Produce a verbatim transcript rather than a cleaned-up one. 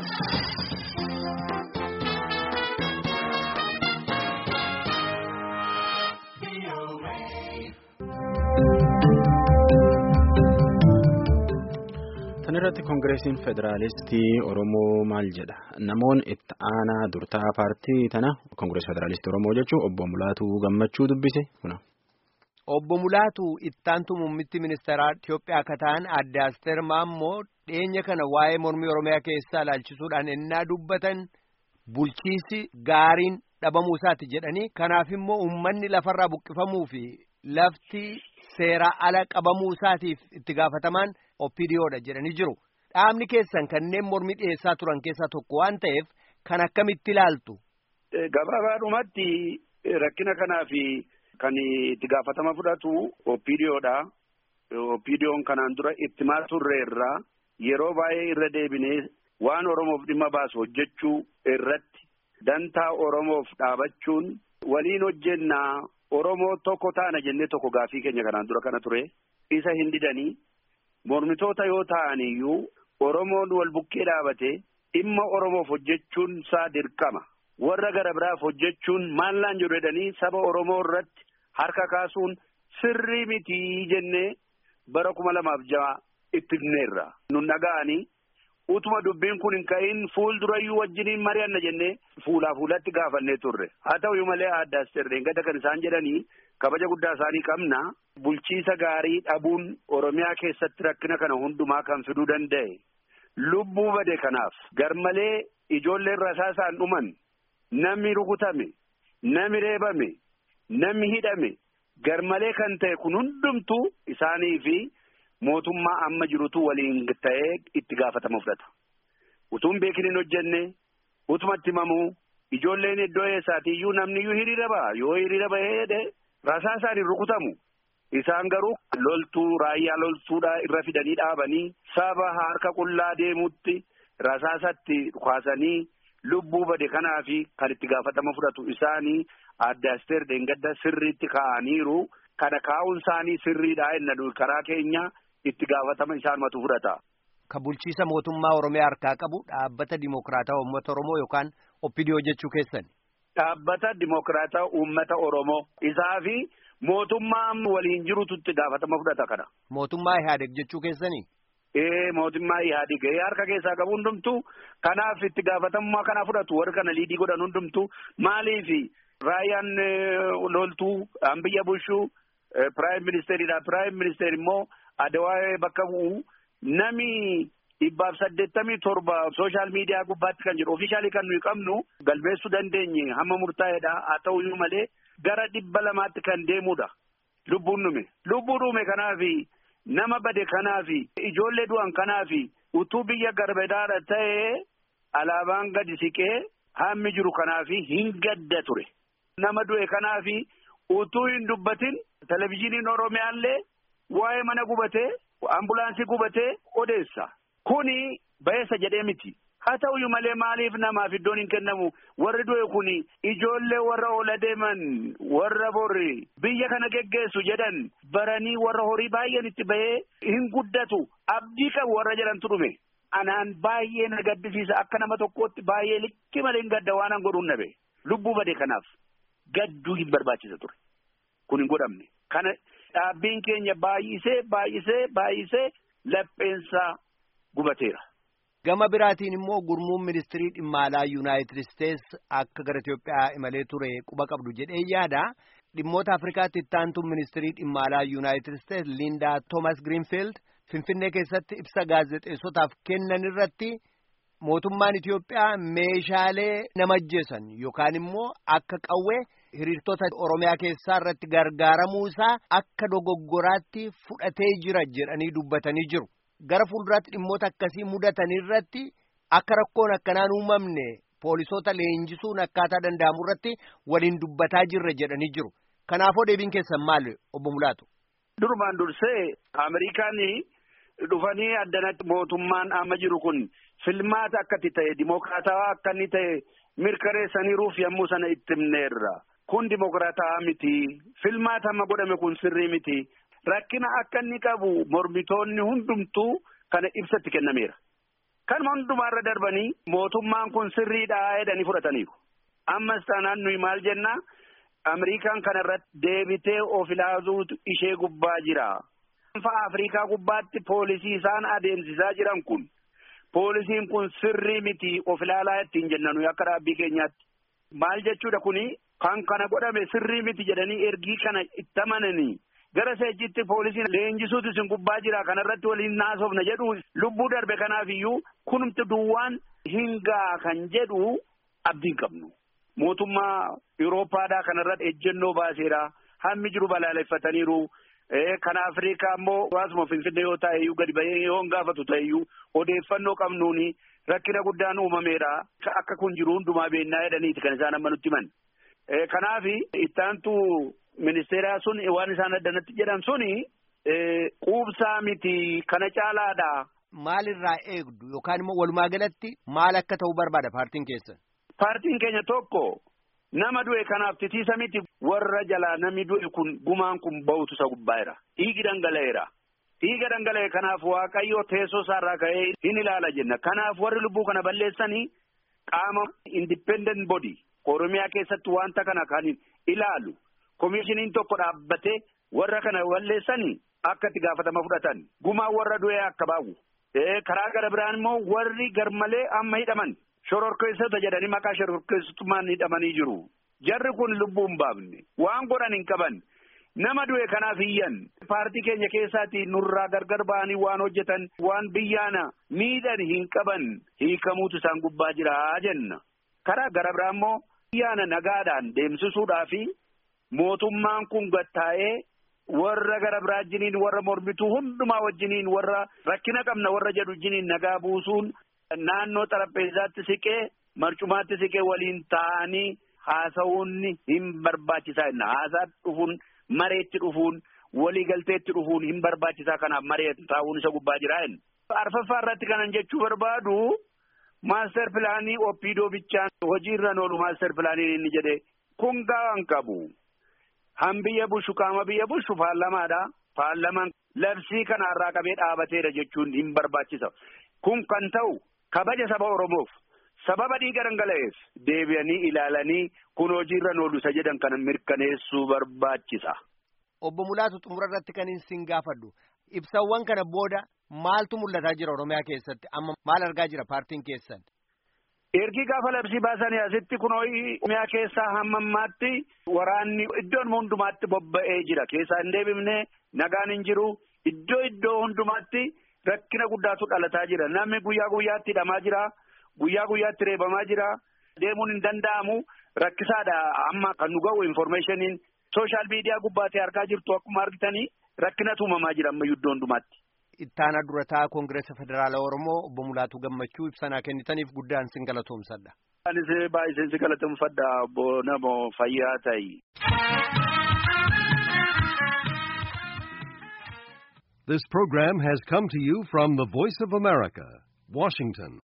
Irratti Koongireesiin Federaalistii Oromoo maal jedha? Namoonni itti aanaa durtaa paartii tana Koongireesii Federaalistii Oromoo jechuun obbo Mulaatuu Gammachuu dubbise kuna. Obbo Mulaatuu ittaantu muummitti ministeeraa Itiyoophiyaa akka ta'an Aadde Asteer Maammoo dhiyeenya kana waa'ee mormii Oromiyaa keessaa ilaalchisuudhaan ennaa dubbatan bulchiisi gaariin dhabamuu isaati jedhanii kanaaf immoo uummanni lafarraa buqqifamuu fi lafti seera ala qabamuu isaatiif itti gaafatamaan O P D O'dha jedhanii jiru. Dhaabni keessan kanneen mormii dhiyeessaa turan keessaa tokko waan ta'eef kan akkamitti ilaaltu? Gabaabaadhumatti rakkina kanaa fi kan itti gaafatama fudhatu O P D O'dha. O P D O'n kanaan dura itti maa turre irraa yeroo baay'ee irra deebinee waan Oromoof dhimma baasu hojjechuu irratti dantaa Oromoof dhaabachuun waliin hojjennaa Oromoo tokko taana jennee tokko gaafii keenya kanaan dura kana ture isa hin didanii. Mormitoota yoo ta'an iyyuu Oromoon wal bukkee dhaabate dhimma Oromoof hojjechuun isaa dirqama. Warra gara biraaf hojjechuun maallaan jiru jedhanii saba Oromoo irratti harka kaasuun sirrii mitii jennee bara kuma lamaaf ja'a itti himneerra. Nun dhaga'anii utuma dubbiin kun hin ka'in fuuldurayyuu wajjiniin mari'anna jennee fuulaa fuulatti gaafannee turre. Haa ta'uyyuu malee Aadde Asteer gada kan isaan jedhanii kabaja guddaa isaanii qabna. Bulchiisa gaarii dhabuun Oromiyaa keessatti rakkina kana hundumaa kan fiduu danda'e. Lubbuu bade kanaaf garmalee ijoolleen rasaasaan dhuman namni rukutame, namni reebame, namni hidhame garmalee kan ta'e kun hundumtuu isaanii fi mootummaa amma jirutu waliin ta'ee itti gaafatama fudhata. Utuun beekin hin hojjenne, utumatti himamuu ijoolleen iddoo eessaatiiyyuu namni iyyuu hiriira ba'a. Yoo hiriira bahee rasaasaan hin rukutamu. Isaan garuu loltuu raayyaa loltuudha irra fidanii dhaabanii saba harka qullaa deemutti rasaasatti kaasanii lubbuu bade kanaa fi kan itti gaafatama fudhatu isaanii Aadde Asteer Deengadda sirriitti kaa'aniiru. Kana kaa'uun isaanii sirriidhaa inni karaa keenya itti gaafatama isaanumatu fudhata. Ka bulchiisa mootummaa Oromiyaa harkaa qabu dhaabbata Dimokiraataa Uummata Oromoo yookaan O P D O jechuu keessan. Dhaabbata Dimokiraataa Uummata Oromoo isaa fi mootummaa waliin jirutu itti gaafatama fudhata kana. Mootummaa Ihaadeg jechuu keessanii? Ee mootummaa Ihaadeg harka keessaa qabu hundumtuu kanaaf itti gaafatamummaa kana fudhatu warra kana liidii godhan hundumtuu maaliifi raayyaan loltuu biyya bulchuu Piraayim Ministeeridha. Piraayim Ministeer immoo Adawaa bakka bu'u nami dhibbaaf saddeettamii torba sooshaal miidiyaa gubbaatti kan jiru ofiishaalii kan nuyi qabnu galmeessuu dandeenye hamma murtaa'eedha. Haa ta'uyyuu malee gara dhibba lamaatti kan deemudha. Lubbuun dhume. Lubbuu dhume kanaafi nama bade kanaafi ijoollee du'an kanaafi utuu biyya garbedaadha ta'ee alaabaan gadi siqee hammi jiru kanaafi hin gadda ture. Nama du'e kanaafi utuu hin dubbatin televizyiiniin Oromiyaallee waa'ee mana gubatee ambulaansii gubatee odeessa. Kuni bayeessa jedhee miti. Haa ta'uyyuu malee maaliif namaaf iddoon hin kennamu? Warri du'e kuni ijoollee warra oola deeman warra borri biyya kana geggeessu jedhan baranii warra horii baay'een itti bahee hin guddatu abdii qabu warra jedhantu dhume. Anaan baay'ee na gaddisiisa akka nama tokkootti baay'ee likki malee hin gadda waan an godhuun nabe. Lubbuu bade kanaaf gadduu hin barbaachisa ture. Kun hin godhamne. Kana dhaabbiin keenya baay'isee baay'isee baay'isee lapheensaa gubateera. Gama biraatiin immoo gurmuun ministirii dhimma alaa Yuunaayitid Isteets akka gara Itiyoophiyaa imalee ture quba qabdu jedhee yaada. Dhimmoota Afrikaatti ittaantuun ministirii dhimma alaa Yuunaayitid Isteets Linda Thomas Greenfield Finfinnee keessatti ibsa gaazexeessotaaf kennan irratti mootummaan Itiyoophiyaa meeshaalee nama ajjeesan yookaan immoo akka qawwee hiriirtota Oromiyaa keessaa irratti gargaaramuu isaa akka dogoggoraatti fudhatee jira jedhanii dubbatanii jiru. Gara fuulduraatti dhimmoota akkasii mudatan irratti akka rakkoon akkanaan uumamne poolisoota leenjisuun akkaataa danda'amu irratti waliin dubbataa jirra jedhanii jiru. Kanaafoo deebiin keessan maal obbo Mulaatu? Durumaan dursee Ameerikaan dhufanii addanatti mootummaan amma jiru kun filmaata akkatti ta'e dimokiraatawaa akka inni ta'e mirkaneessaniiruuf yommuu sana itti himneerra. Kun dimokiraataa miti. Filmaata amma godhame kun sirrii miti. Rakkina akka inni qabu mormitoonni hundumtuu kana ibsatti kennameera. Kanuma hundumaarra darbanii mootummaan kun sirriidhaa jedhanii fudhataniiru. Ammas taanaan nuyi maal jennaa Ameerikaan kanarratti deebitee of ilaaluutu ishee gubbaa jira. Anfa Afrikaa gubbaatti poolisii isaan adeemsisaa jiran kun poolisiin kun sirrii miti of ilaalaa ittiin jenna nuyi akka dhaabbii keenyaatti. Maal jechuudha kuni kan kana godhame sirrii miti jedhanii ergii kana itti amananii gara seejjitti poolisiin leenjisuutu isin gubbaa jira kanarratti waliin naasofna jedhu lubbuu darbe kanaaf iyyuu kunumti duwwaan hingaa kan jedhu abdiin qabnu. Mootummaa Yuuroopaadhaa kanarratti ejjennoo baaseera hammi jiru balaaleffataniiru. Kan Afrikaa immoo waasuma Finfinnee yoo ta'e gadi bahee yoo gaafatu ta'eyyuu odeeffannoo qabnuuni rakkina guddaan uumameera akka kun jiru hundumaa beennaa jedhaniiti kan isaan amma nutti himan. Kanaaf ittaantu ministeeraa sun waan isaan addanatti jedhan suni quubsaa miti kana caalaadha. Maalirraa eegdu yookaan immoo walumaa galatti maal akka ta'u barbaada paartiin keessan? Paartiin keenya tokko nama du'e kanaaf titiisa miti warra jalaa namni du'e kun gumaan kun ba'utu isa gubbaa'eera. Dhiigi dhangala'eera. Dhiiga dhangala'e kanaaf Waaqayyo teessoo isaarraa ka'ee hin ilaala jenna. Kanaaf warri lubbuu kana balleessanii qaama independent body Oromiyaa keessatti wanta kana kan ilaalu komishiniin tokko dhaabbatee warra kana balleessanii akka itti gaafatama fudhatan. Gumaan warra du'e akka baa'u. Karaa gara biraan immoo warri garmalee amma hidhaman. Shororkeessota jedhanii maqaa shororkeessummaan hidhamanii jiru. Jarri kun lubbuu hin baafne. Waan godhan hin qaban. Nama du'e kanaaf iyyan. Paartii keenya keessaatii nurraa gargar ba'anii waan hojjetan waan biyyaana miidhan hin qaban hiikamuutu isaan gubbaa jira jenna. Karaa gara biraa immoo biyyaana nagaadhaan deemsisuudhaa fi mootummaan kun gattaa'ee warra gara biraa wajjiniin warra mormituu hundumaa wajjiniin warra rakkina qabna warra jedhu wajjiniin nagaa buusuun. Naannoo xarapheezaatti siqee marcumaatti siqee waliin ta'anii haasa'uun hin barbaachisaa jenna. Haasaatti dhufuun mareetti dhufuun waliigalteetti dhufuun hin barbaachisaa kanaaf mareetti taa'uun isa gubbaa jira jenna. Arfaffaa irratti kanan jechuu barbaadu maaster pilaanii Oppiidoo bichaan hojiirra oolu maaster pilaanii inni jedhe kun gaawwan qabu. Han biyya bushu qaama biyya bushu paarlamaadha. Paarlamaan labsii kanarraa qabee dhaabateera jechuun hin barbaachisa. Kun kan ta'u. Kabaja saba Oromoof sababa dhiiga dhangala'eef deebi'anii ilaalanii kun hojiirra oolu isa jedhan kana mirkaneessuu barbaachisa. Obbo Mulaatu xumura irratti kan isin gaafadhu ibsawwan kana booda maaltu mul'ataa jira Oromiyaa keessatti amma maal argaa jira paartiin keessan? Ergi gaafa labsii baasanii asitti kun Oromiyaa keessaa hamma ammaatti waraanni iddoon hundumaatti bobba'ee jira keessaa hin deebifne nagaan hin jiru iddoo iddoo hundumaatti. Rakkina guddaatu dhalataa jira. Namni guyyaa guyyaatti hidhamaa jira. Guyyaa guyyaatti reebamaa jira. Deemuun hin danda'amu. Rakkisaadha. Amma kan nu ga'u informationiin sooshaal miidiyaa gubbaatee argaa jirtu akkuma argitanii rakkinatu uumamaa jira amma iddoo hundumaatti. Ittaana durataa Koongireesa Federaala Oromoo Obbo Mulaatuu Gammachuu ibsanaa kennitaniif guddaan sin galatoomsadha. Anis baay'ee sin galatoomfadha obbo Namoo fayyaa ta'i. This program has come to you from the Voice of America, Washington.